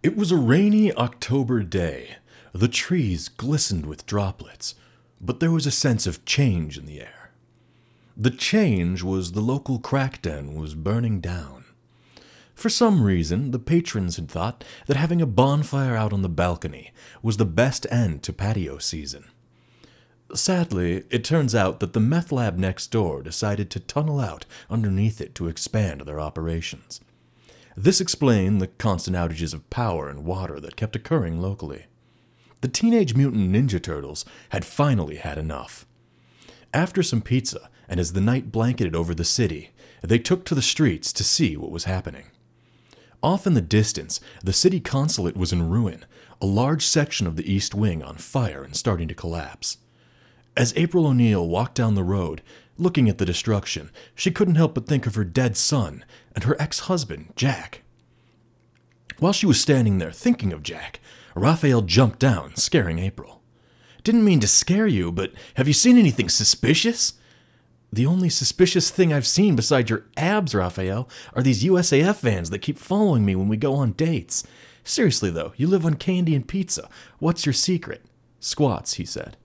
It was a rainy October day. The trees glistened with droplets, but there was a sense of change in the air. The change was the local crack den was burning down. For some reason, the patrons had thought that having a bonfire out on the balcony was the best end to patio season. Sadly, it turns out that the meth lab next door decided to tunnel out underneath it to expand their operations. This explained the constant outages of power and water that kept occurring locally. The Teenage Mutant Ninja Turtles had finally had enough. After some pizza, and as the night blanketed over the city, they took to the streets to see what was happening. Off in the distance, the city consulate was in ruin, a large section of the East Wing on fire and starting to collapse. As April O'Neil walked down the road, looking at the destruction, she couldn't help but think of her dead son and her ex-husband, Jack. While she was standing there thinking of Jack, Raphael jumped down, scaring April. "Didn't mean to scare you, but have you seen anything suspicious?" "The only suspicious thing I've seen besides your abs, Raphael, are these USAF vans that keep following me when we go on dates. Seriously, though, you live on candy and pizza. What's your secret?" "Squats," he said.